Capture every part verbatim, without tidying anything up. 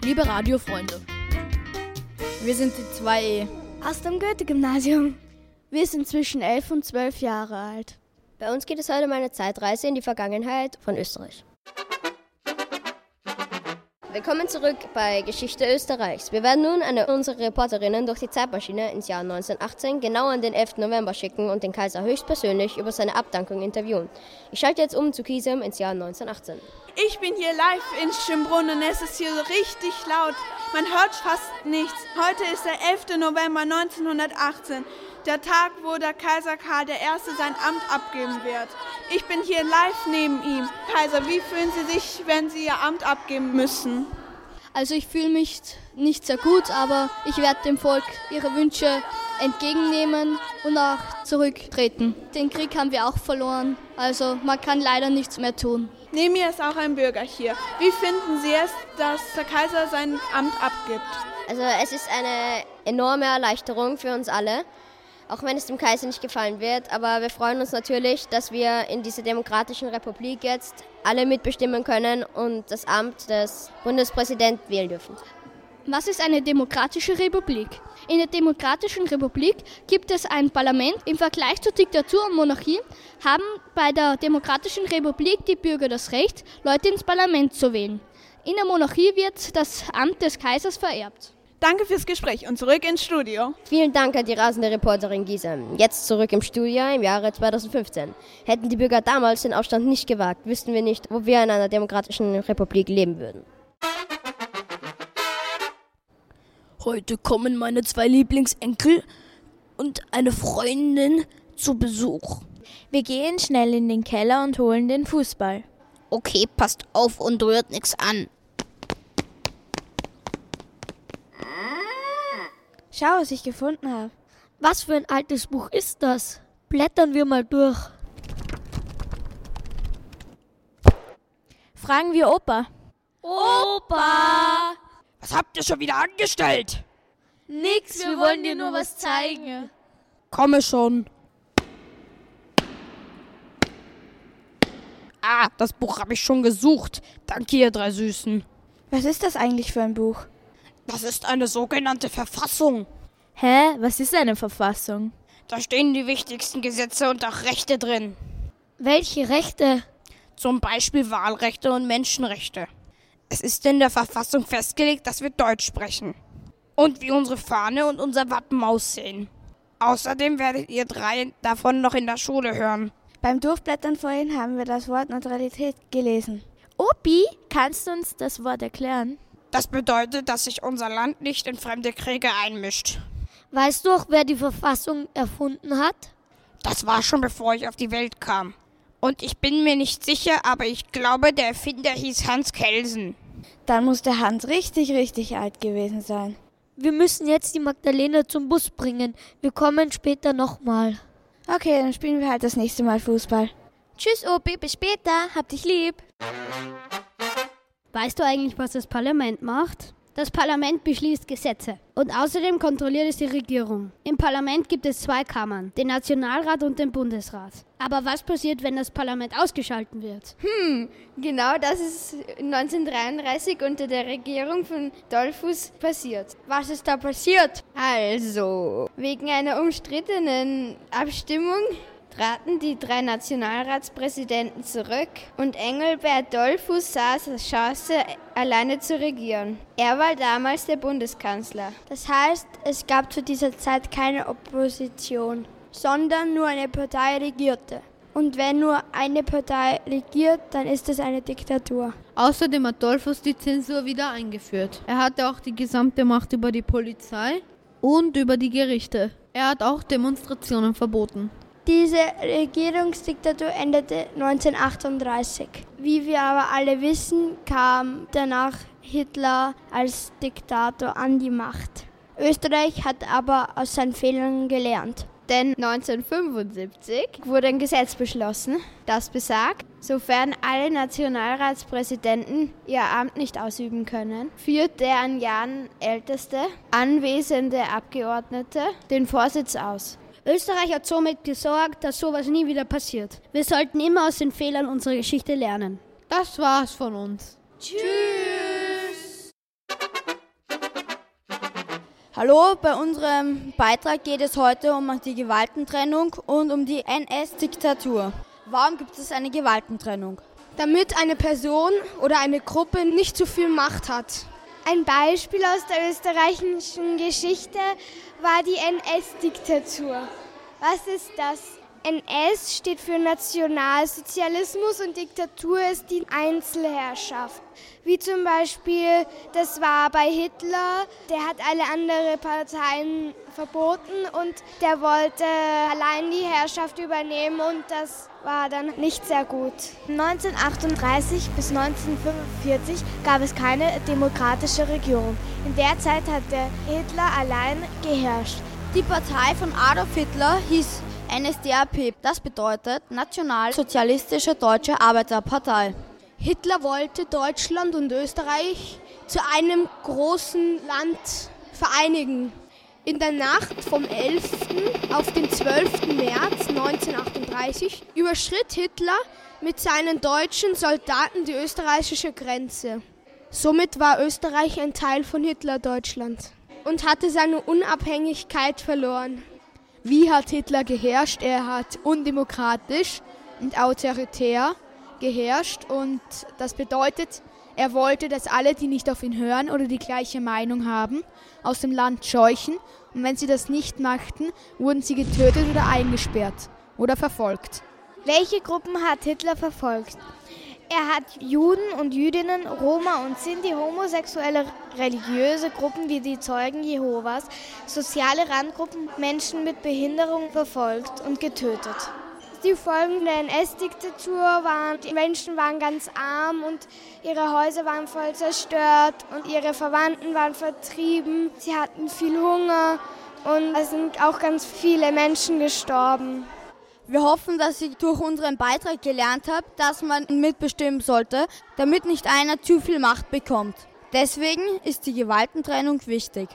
liebe Radiofreunde. Wir sind die zwei E aus dem Goethe-Gymnasium. Wir sind zwischen elf und zwölf Jahre alt. Bei uns geht es heute um eine Zeitreise in die Vergangenheit von Österreich. Willkommen zurück bei Geschichte Österreichs. Wir werden nun eine unserer Reporterinnen durch die Zeitmaschine ins Jahr neunzehnhundertachtzehn, genau an den elften November schicken und den Kaiser höchstpersönlich über seine Abdankung interviewen. Ich schalte jetzt um zu Kisem ins Jahr neunzehnhundertachtzehn. Ich bin hier live in Schönbrunn und es ist hier so richtig laut. Man hört fast nichts. Heute ist der elfte November neunzehnhundertachtzehn, der Tag, wo der Kaiser Karl der Erste sein Amt abgeben wird. Ich bin hier live neben ihm. Kaiser, wie fühlen Sie sich, wenn Sie Ihr Amt abgeben müssen? Also ich fühle mich nicht sehr gut, aber ich werde dem Volk ihre Wünsche entgegennehmen und auch zurücktreten. Den Krieg haben wir auch verloren, also man kann leider nichts mehr tun. Neben mir ist auch ein Bürger hier. Wie finden Sie es, dass der Kaiser sein Amt abgibt? Also es ist eine enorme Erleichterung für uns alle, auch wenn es dem Kaiser nicht gefallen wird. Aber wir freuen uns natürlich, dass wir in dieser demokratischen Republik jetzt alle mitbestimmen können und das Amt des Bundespräsidenten wählen dürfen. Was ist eine demokratische Republik? In der demokratischen Republik gibt es ein Parlament. Im Vergleich zur Diktatur und Monarchie haben bei der demokratischen Republik die Bürger das Recht, Leute ins Parlament zu wählen. In der Monarchie wird das Amt des Kaisers vererbt. Danke fürs Gespräch und zurück ins Studio. Vielen Dank an die rasende Reporterin Gisem. Jetzt zurück im Studio im Jahre zweitausendfünfzehn. Hätten die Bürger damals den Aufstand nicht gewagt, wüssten wir nicht, wo wir in einer demokratischen Republik leben würden. Heute kommen meine zwei Lieblingsenkel und eine Freundin zu Besuch. Wir gehen schnell in den Keller und holen den Fußball. Okay, passt auf und rührt nichts an. Schau, was ich gefunden habe. Was für ein altes Buch ist das? Blättern wir mal durch. Fragen wir Opa. Opa! Was habt ihr schon wieder angestellt? Nix, wir wollen dir nur was zeigen. Komme schon. Ah, das Buch habe ich schon gesucht. Danke, ihr drei Süßen. Was ist das eigentlich für ein Buch? Das ist eine sogenannte Verfassung. Hä? Was ist eine Verfassung? Da stehen die wichtigsten Gesetze und auch Rechte drin. Welche Rechte? Zum Beispiel Wahlrechte und Menschenrechte. Es ist in der Verfassung festgelegt, dass wir Deutsch sprechen. Und wie unsere Fahne und unser Wappen aussehen. Außerdem werdet ihr drei davon noch in der Schule hören. Beim Durchblättern vorhin haben wir das Wort Neutralität gelesen. Opi, kannst du uns das Wort erklären? Das bedeutet, dass sich unser Land nicht in fremde Kriege einmischt. Weißt du auch, wer die Verfassung erfunden hat? Das war schon bevor ich auf die Welt kam. Und ich bin mir nicht sicher, aber ich glaube, der Erfinder hieß Hans Kelsen. Dann muss der Hans richtig, richtig alt gewesen sein. Wir müssen jetzt die Magdalena zum Bus bringen. Wir kommen später nochmal. Okay, dann spielen wir halt das nächste Mal Fußball. Tschüss, Opi, bis später. Hab dich lieb. Weißt du eigentlich, was das Parlament macht? Das Parlament beschließt Gesetze und außerdem kontrolliert es die Regierung. Im Parlament gibt es zwei Kammern, den Nationalrat und den Bundesrat. Aber was passiert, wenn das Parlament ausgeschaltet wird? Hm, genau das ist neunzehnhundertdreiunddreißig unter der Regierung von Dollfuß passiert. Was ist da passiert? Also, wegen einer umstrittenen Abstimmung traten die drei Nationalratspräsidenten zurück und Engelbert Dollfuß sah es als Chance, alleine zu regieren. Er war damals der Bundeskanzler. Das heißt, es gab zu dieser Zeit keine Opposition, sondern nur eine Partei regierte. Und wenn nur eine Partei regiert, dann ist es eine Diktatur. Außerdem hat Dollfuß die Zensur wieder eingeführt. Er hatte auch die gesamte Macht über die Polizei und über die Gerichte. Er hat auch Demonstrationen verboten. Diese Regierungsdiktatur endete neunzehnhundertachtunddreißig. Wie wir aber alle wissen, kam danach Hitler als Diktator an die Macht. Österreich hat aber aus seinen Fehlern gelernt. Denn neunzehnhundertfünfundsiebzig wurde ein Gesetz beschlossen, das besagt, sofern alle Nationalratspräsidenten ihr Amt nicht ausüben können, führt der an Jahren älteste, anwesende Abgeordnete den Vorsitz aus. Österreich hat somit gesorgt, dass sowas nie wieder passiert. Wir sollten immer aus den Fehlern unserer Geschichte lernen. Das war's von uns. Tschüss! Hallo, bei unserem Beitrag geht es heute um die Gewaltentrennung und um die N S-Diktatur. Warum gibt es eine Gewaltentrennung? Damit eine Person oder eine Gruppe nicht zu viel Macht hat. Ein Beispiel aus der österreichischen Geschichte war die N S-Diktatur. Was ist das? N S steht für Nationalsozialismus und Diktatur ist die Einzelherrschaft. Wie zum Beispiel, das war bei Hitler, der hat alle anderen Parteien verboten und der wollte allein die Herrschaft übernehmen und das war dann nicht sehr gut. neunzehnhundertachtunddreißig bis neunzehnhundertfünfundvierzig gab es keine demokratische Regierung. In der Zeit hatte Hitler allein geherrscht. Die Partei von Adolf Hitler hieß N S D A P, das bedeutet Nationalsozialistische Deutsche Arbeiterpartei. Hitler wollte Deutschland und Österreich zu einem großen Land vereinigen. In der Nacht vom elften auf den zwölften März neunzehnhundertachtunddreißig überschritt Hitler mit seinen deutschen Soldaten die österreichische Grenze. Somit war Österreich ein Teil von Hitler-Deutschland und hatte seine Unabhängigkeit verloren. Wie hat Hitler geherrscht? Er hat undemokratisch und autoritär geherrscht und das bedeutet, er wollte, dass alle, die nicht auf ihn hören oder die gleiche Meinung haben, aus dem Land scheuchen und wenn sie das nicht machten, wurden sie getötet oder eingesperrt oder verfolgt. Welche Gruppen hat Hitler verfolgt? Er hat Juden und Jüdinnen, Roma und Sinti, homosexuelle religiöse Gruppen wie die Zeugen Jehovas, soziale Randgruppen, Menschen mit Behinderung verfolgt und getötet. Die Folgen der N S-Diktatur waren, die Menschen waren ganz arm und ihre Häuser waren voll zerstört und ihre Verwandten waren vertrieben. Sie hatten viel Hunger und es sind auch ganz viele Menschen gestorben. Wir hoffen, dass ihr durch unseren Beitrag gelernt habt, dass man mitbestimmen sollte, damit nicht einer zu viel Macht bekommt. Deswegen ist die Gewaltentrennung wichtig.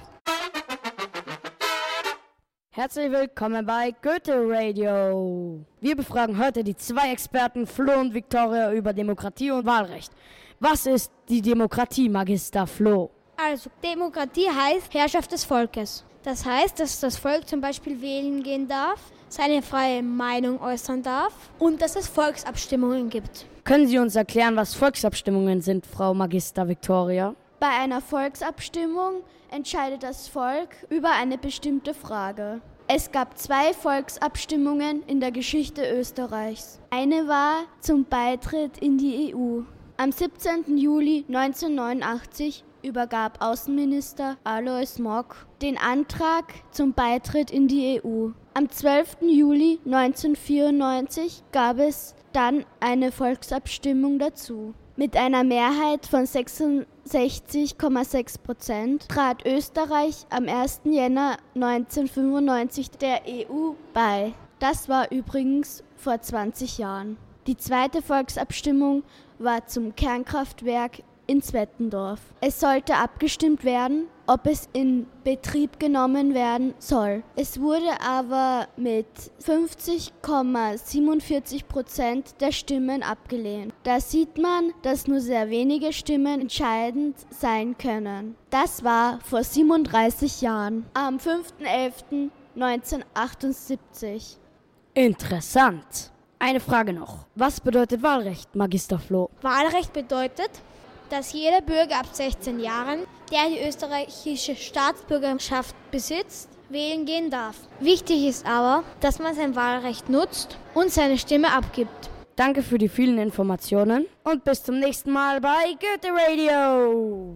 Herzlich willkommen bei Goethe Radio. Wir befragen heute die zwei Experten Flo und Viktoria über Demokratie und Wahlrecht. Was ist die Demokratie, Magister Flo? Also, Demokratie heißt Herrschaft des Volkes. Das heißt, dass das Volk zum Beispiel wählen gehen darf, seine freie Meinung äußern darf und dass es Volksabstimmungen gibt. Können Sie uns erklären, was Volksabstimmungen sind, Frau Magister Viktoria? Bei einer Volksabstimmung entscheidet das Volk über eine bestimmte Frage. Es gab zwei Volksabstimmungen in der Geschichte Österreichs. Eine war zum Beitritt in die E U. Am siebzehnten Juli neunzehnhundertneunundachtzig übergab Außenminister Alois Mock den Antrag zum Beitritt in die E U. Am zwölften Juli neunzehnhundertvierundneunzig gab es dann eine Volksabstimmung dazu. Mit einer Mehrheit von sechsundsechzig Komma sechs Prozent trat Österreich am ersten Jänner neunzehnhundertfünfundneunzig der E U bei. Das war übrigens vor zwanzig Jahren. Die zweite Volksabstimmung war zum Kernkraftwerk in Zwettendorf. Es sollte abgestimmt werden, ob es in Betrieb genommen werden soll. Es wurde aber mit fünfzig Komma siebenundvierzig Prozent der Stimmen abgelehnt. Da sieht man, dass nur sehr wenige Stimmen entscheidend sein können. Das war vor siebenunddreißig Jahren, am fünften elften neunzehnhundertachtundsiebzig. Interessant. Eine Frage noch. Was bedeutet Wahlrecht, Magister Flo? Wahlrecht bedeutet, dass jeder Bürger ab sechzehn Jahren, der die österreichische Staatsbürgerschaft besitzt, wählen gehen darf. Wichtig ist aber, dass man sein Wahlrecht nutzt und seine Stimme abgibt. Danke für die vielen Informationen und bis zum nächsten Mal bei Goethe Radio.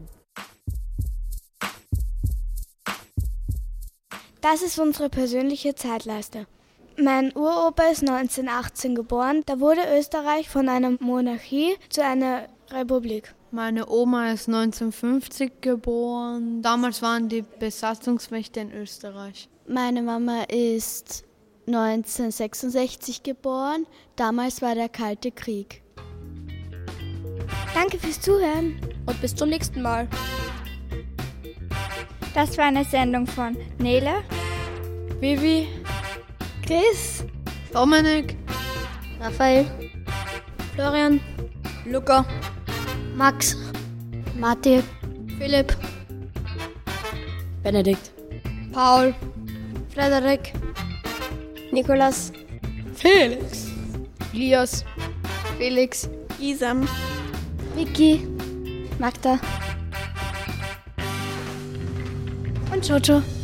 Das ist unsere persönliche Zeitleiste. Mein Uropa ist neunzehnhundertachtzehn geboren. Da wurde Österreich von einer Monarchie zu einer Republik. Meine Oma ist neunzehnhundertfünfzig geboren. Damals waren die Besatzungsmächte in Österreich. Meine Mama ist neunzehnhundertsechsundsechzig geboren. Damals war der Kalte Krieg. Danke fürs Zuhören. Und bis zum nächsten Mal. Das war eine Sendung von Nele, Vivi, Chris, Dominik, Raphael, Florian, Luca, Max, Matti, Philipp, Benedikt, Paul, Frederik, Nikolas, Felix, Elias, Felix, Isam, Vicky, Magda und Jojo.